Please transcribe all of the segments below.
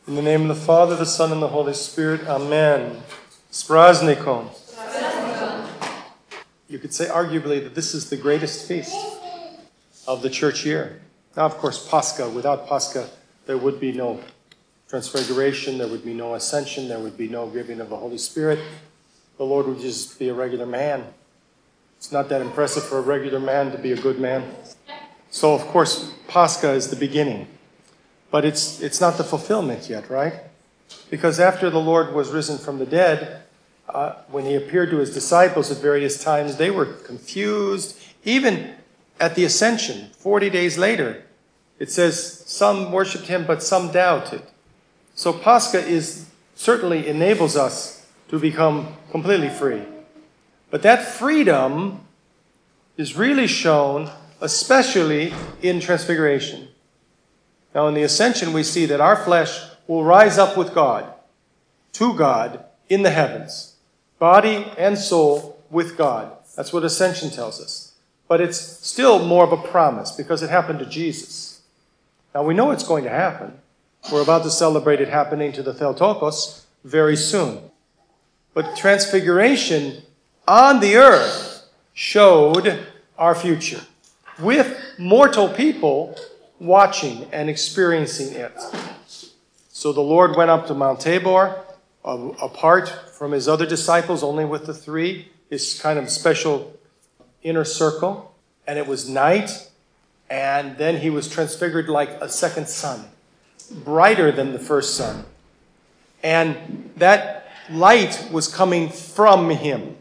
In the name of the Father, the Son, and the Holy Spirit. Amen. S praznikom. You could say arguably that this is the greatest feast of the church year. Now, of course, Pascha. Without Pascha, there would be no transfiguration, there would be no ascension, there would be no giving of the Holy Spirit. The Lord would just be a regular man. It's not that impressive for a regular man to be a good man. So, of course, Pascha is the beginning. But it's not the fulfillment yet, right? Because after the Lord was risen from the dead, when he appeared to his disciples at various times, they were confused. Even at the ascension, 40 days later, it says some worshipped him, but some doubted. So Pascha certainly enables us to become completely free. But that freedom is really shown especially in Transfiguration. Now, in the ascension, we see that our flesh will rise up with God, to God, in the heavens. Body and soul with God. That's what ascension tells us. But it's still more of a promise because it happened to Jesus. Now, we know it's going to happen. We're about to celebrate it happening to the Theotokos very soon. But Transfiguration on the earth showed our future with mortal people watching and experiencing it. So the Lord went up to Mount Tabor, apart from his other disciples, only with the three, his kind of special inner circle. And it was night, and then he was transfigured like a second sun, brighter than the first sun. And that light was coming from him,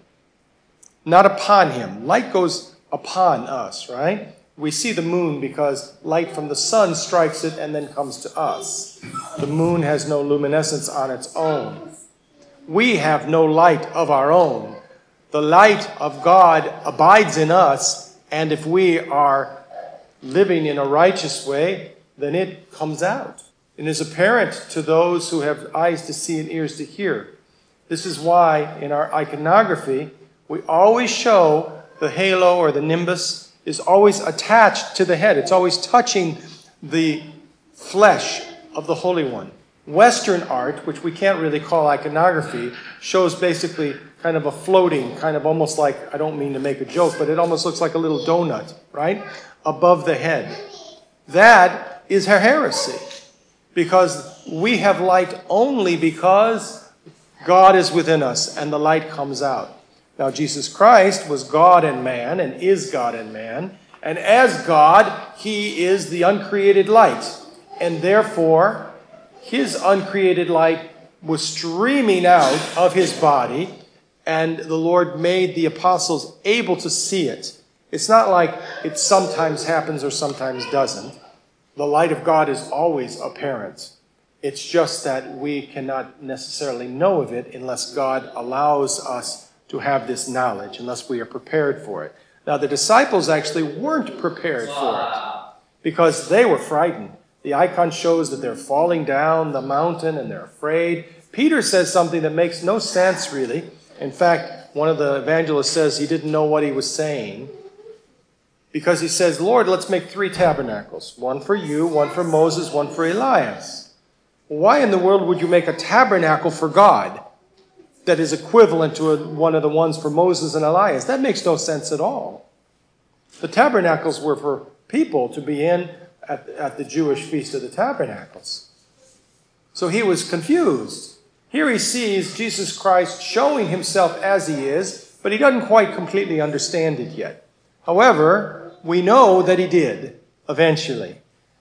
not upon him. Light goes upon us, right? We see the moon because light from the sun strikes it and then comes to us. The moon has no luminescence on its own. We have no light of our own. The light of God abides in us, and if we are living in a righteous way, then it comes out and is apparent to those who have eyes to see and ears to hear. This is why in our iconography, we always show the halo or the nimbus is always attached to the head. It's always touching the flesh of the Holy One. Western art, which we can't really call iconography, shows basically kind of a floating, kind of almost like, I don't mean to make a joke, but it almost looks like a little donut, right? Above the head. That is a heresy. Because we have light only because God is within us and the light comes out. Now, Jesus Christ was God and man and is God and man. And as God, he is the uncreated light. And therefore, his uncreated light was streaming out of his body. And the Lord made the apostles able to see it. It's not like it sometimes happens or sometimes doesn't. The light of God is always apparent. It's just that we cannot necessarily know of it unless God allows us to have this knowledge, unless we are prepared for it. Now, the disciples actually weren't prepared for it because they were frightened. The icon shows that they're falling down the mountain and they're afraid. Peter says something that makes no sense, really. In fact, one of the evangelists says he didn't know what he was saying because he says, Lord, let's make 3 tabernacles. One for you, one for Moses, one for Elias. Why in the world would you make a tabernacle for God that is equivalent to one of the ones for Moses and Elias? That makes no sense at all. The tabernacles were for people to be in at the Jewish Feast of the Tabernacles. So he was confused. Here he sees Jesus Christ showing himself as he is, but he doesn't quite completely understand it yet. However, we know that he did eventually.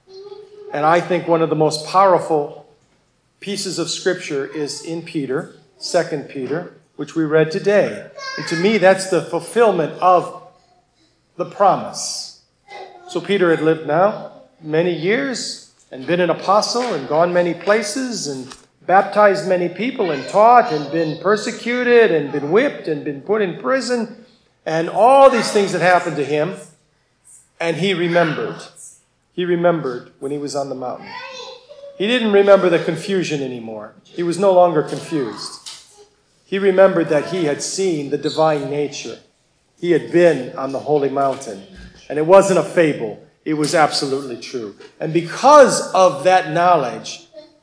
And I think one of the most powerful pieces of Scripture is in Peter, 2 Peter, which we read today. And to me, that's the fulfillment of the promise. So Peter had lived now many years and been an apostle and gone many places and baptized many people and taught and been persecuted and been whipped and been put in prison and all these things that happened to him. And he remembered. He remembered when he was on the mountain. He didn't remember the confusion anymore. He was no longer confused. He remembered that he had seen the divine nature. He had been on the holy mountain. And it wasn't a fable. It was absolutely true. And because of that knowledge,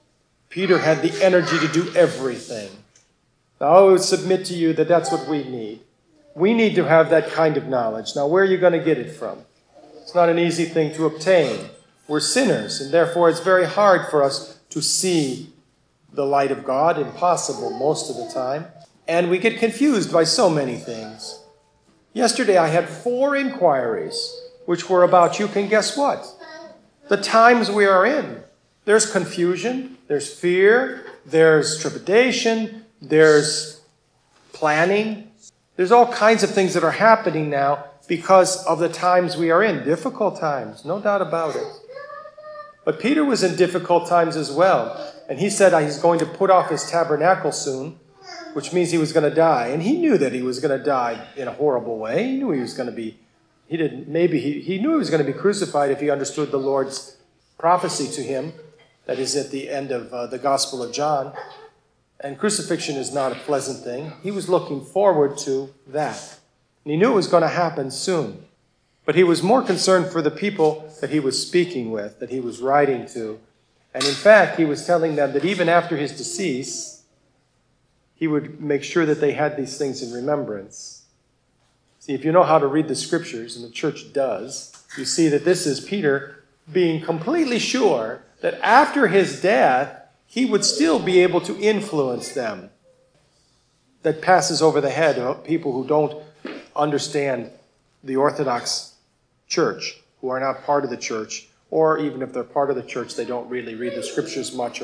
Peter had the energy to do everything. Now, I would submit to you that that's what we need. We need to have that kind of knowledge. Now, where are you going to get it from? It's not an easy thing to obtain. We're sinners, and therefore it's very hard for us to see the light of God, impossible most of the time. And we get confused by so many things. Yesterday I had 4 inquiries, which were about, you can guess what? The times we are in. There's confusion, there's fear, there's trepidation, there's planning. There's all kinds of things that are happening now because of the times we are in. Difficult times, no doubt about it. But Peter was in difficult times as well. And he said he's going to put off his tabernacle soon, which means he was going to die. And he knew that he was going to die in a horrible way. He knew he was going to be, he knew he was going to be crucified if he understood the Lord's prophecy to him. That is at the end of the Gospel of John. And crucifixion is not a pleasant thing. He was looking forward to that. And he knew it was going to happen soon. But he was more concerned for the people that he was speaking with, that he was writing to. And in fact, he was telling them that even after his decease, he would make sure that they had these things in remembrance. See, if you know how to read the Scriptures, and the church does, you see that this is Peter being completely sure that after his death, he would still be able to influence them. That passes over the head of people who don't understand the Orthodox Church, who are not part of the church, or even if they're part of the church, they don't really read the Scriptures much or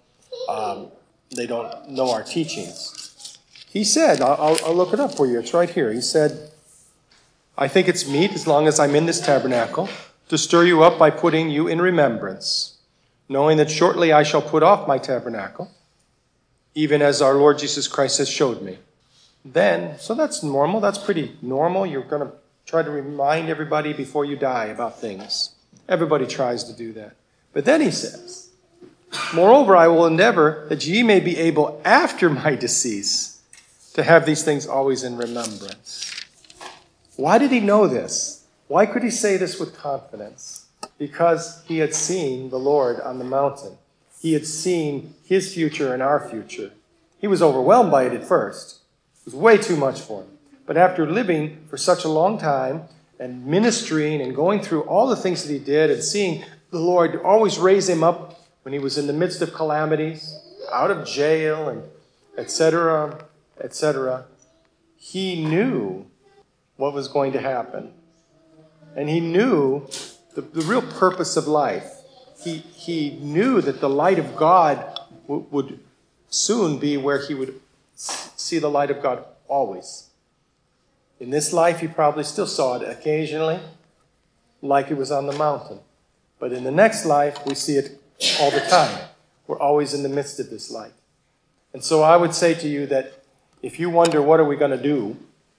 they don't know our teachings. He said, I'll look it up for you, it's right here. He said, I think it's meet, as long as I'm in this tabernacle, to stir you up by putting you in remembrance, knowing that shortly I shall put off my tabernacle, even as our Lord Jesus Christ has showed me. Then, so that's normal, that's pretty normal. You're going to try to remind everybody before you die about things. Everybody tries to do that. But then he says, moreover, I will endeavor that ye may be able after my decease to have these things always in remembrance. Why did he know this? Why could he say this with confidence? Because he had seen the Lord on the mountain. He had seen his future and our future. He was overwhelmed by it at first. It was way too much for him. But after living for such a long time and ministering and going through all the things that he did and seeing the Lord always raise him up when he was in the midst of calamities, out of jail, and etc., etc., he knew what was going to happen. And he knew the real purpose of life. He knew that the light of God would soon be where he would see the light of God always. In this life, he probably still saw it occasionally, like it was on the mountain. But in the next life, we see it all the time. We're always in the midst of this light. And so I would say to you that if you wonder what are we going to do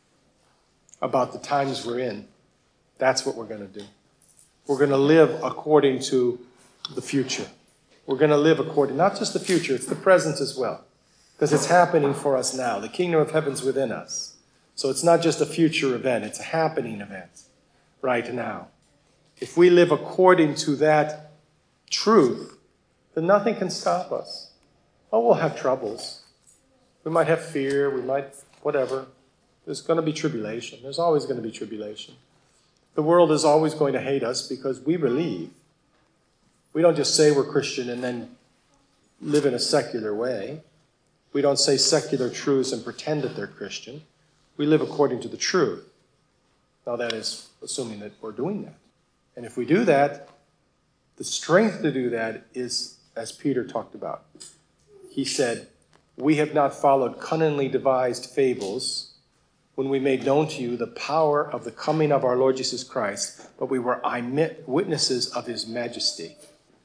about the times we're in, that's what we're going to do. We're going to live according to the future. We're going to live according, not just the future, it's the present as well. Because it's happening for us now. The kingdom of heaven's within us. So it's not just a future event, it's a happening event right now. If we live according to that truth, then nothing can stop us. Oh, we'll have troubles. We might have fear, we might, whatever. There's going to be tribulation. There's always going to be tribulation. The world is always going to hate us because we believe. We don't just say we're Christian and then live in a secular way. We don't say secular truths and pretend that they're Christian. We live according to the truth. Now that is assuming that we're doing that. And if we do that, the strength to do that is, as Peter talked about. He said, we have not followed cunningly devised fables when we made known to you the power of the coming of our Lord Jesus Christ, but we were eyewitnesses of his majesty.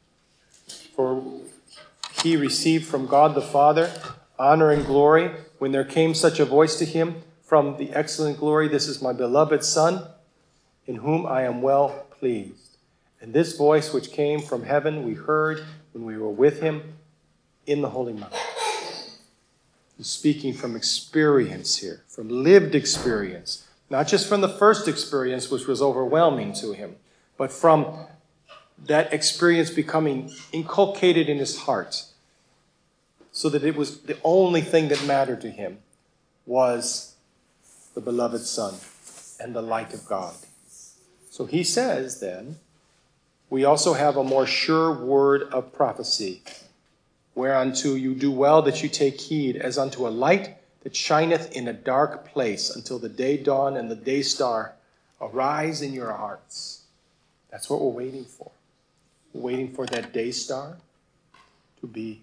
For he received from God the Father honor and glory when there came such a voice to him from the excellent glory, this is my beloved Son, in whom I am well pleased. And this voice which came from heaven we heard when we were with him in the Holy Mount. He's speaking from experience here, from lived experience. Not just from the first experience, which was overwhelming to him, but from that experience becoming inculcated in his heart. so that it was the only thing that mattered to him was the beloved Son and the light of God. So he says then, we also have a more sure word of prophecy, whereunto you do well that you take heed, as unto a light that shineth in a dark place, until the day dawn and the day star arise in your hearts. That's what we're waiting for. We're waiting for that day star to be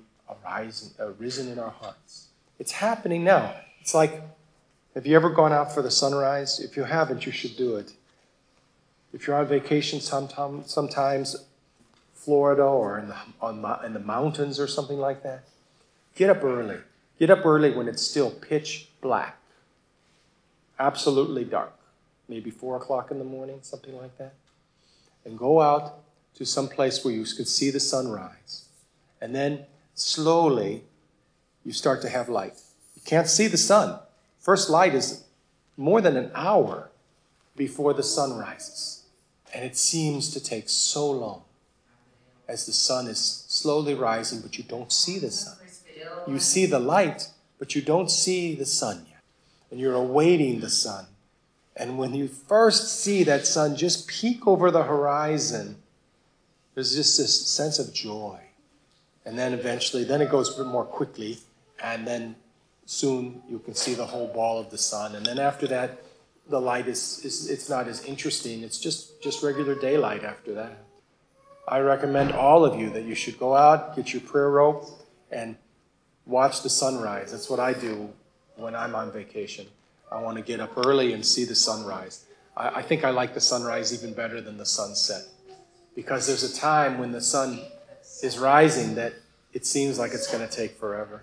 arisen in our hearts. It's happening now. It's like, have you ever gone out for the sunrise? If you haven't, you should do it. If you're on vacation sometimes Florida or in the mountains or something like that, get up early. Get up early when it's still pitch black, absolutely dark, maybe 4 o'clock in the morning, something like that, and go out to some place where you could see the sunrise. And then slowly you start to have light. You can't see the sun. First light is more than an hour before the sun rises. And it seems to take so long as the sun is slowly rising, but you don't see the sun. You see the light, but you don't see the sun yet. And you're awaiting the sun. And when you first see that sun just peek over the horizon, there's just this sense of joy. And then eventually, then it goes more quickly, and then soon you can see the whole ball of the sun. And then after that, the light it's not as interesting. It's just regular daylight after that. I recommend all of you that you should go out, get your prayer rope, and watch the sunrise. That's what I do when I'm on vacation. I want to get up early and see the sunrise. I think I like the sunrise even better than the sunset, because there's a time when the sun is rising that it seems like it's going to take forever.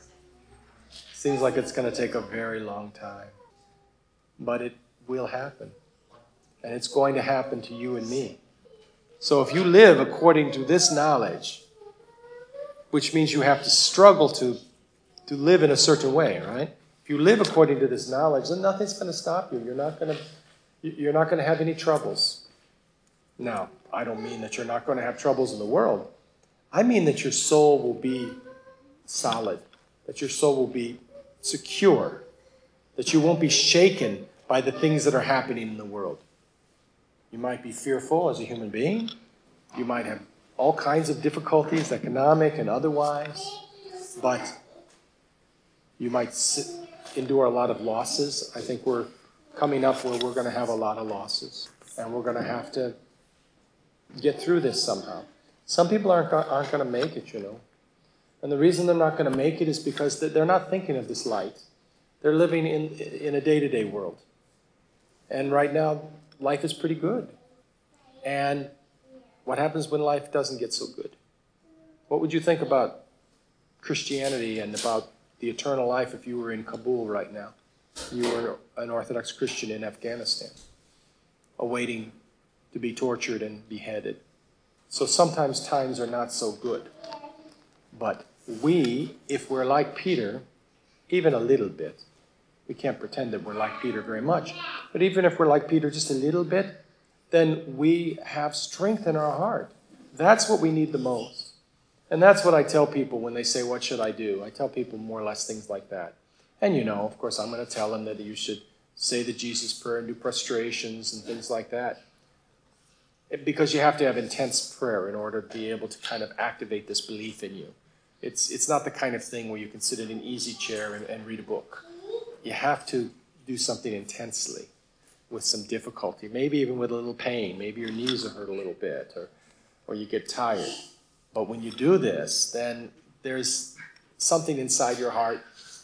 It seems like it's going to take a very long time. But it will happen. And it's going to happen to you and me. So if you live according to this knowledge, which means you have to struggle to live in a certain way, right? If you live according to this knowledge, then nothing's going to stop you. You're not going to have any troubles. Now, I don't mean that you're not going to have troubles in the world. I mean that your soul will be solid, that your soul will be secure, that you won't be shaken by the things that are happening in the world. You might be fearful as a human being. You might have all kinds of difficulties, economic and otherwise, but you might endure a lot of losses. I think we're coming up where we're going to have a lot of losses, and we're going to have to get through this somehow. Some people aren't going to make it, you know. And the reason they're not going to make it is because they're not thinking of this light. They're living in a day-to-day world. And right now, life is pretty good. And what happens when life doesn't get so good? What would you think about Christianity and about the eternal life if you were in Kabul right now? You were an Orthodox Christian in Afghanistan, awaiting to be tortured and beheaded. So sometimes times are not so good. But we, if we're like Peter, even a little bit, we can't pretend that we're like Peter very much, but even if we're like Peter just a little bit, then we have strength in our heart. That's what we need the most. And that's what I tell people when they say, what should I do? I tell people more or less things like that. And you know, of course, I'm going to tell them that you should say the Jesus prayer and do prostrations and things like that. Because you have to have intense prayer in order to be able to kind of activate this belief in you. It's not the kind of thing where you can sit in an easy chair and read a book. You have to do something intensely with some difficulty, maybe even with a little pain. Maybe your knees will hurt a little bit, or you get tired. But when you do this, then there's something inside your heart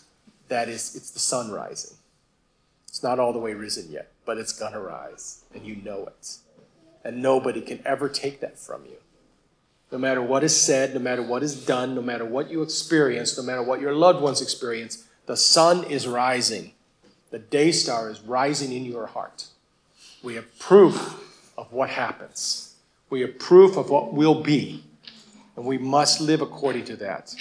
it's the sun rising. It's not all the way risen yet, but it's going to rise, and you know it. And nobody can ever take that from you. No matter what is said, no matter what is done, no matter what you experience, no matter what your loved ones experience, the sun is rising. The day star is rising in your heart. We have proof of what happens. We have proof of what will be. And we must live according to that.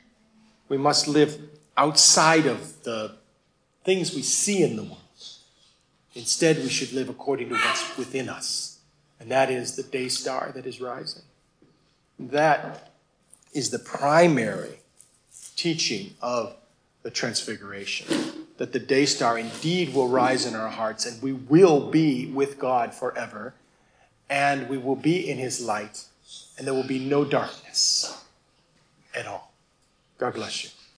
We must live outside of the things we see in the world. Instead, we should live according to what's within us. And that is the day star that is rising. That is the primary teaching of the transfiguration, that the day star indeed will rise in our hearts and we will be with God forever, and we will be in his light, and there will be no darkness at all. God bless you.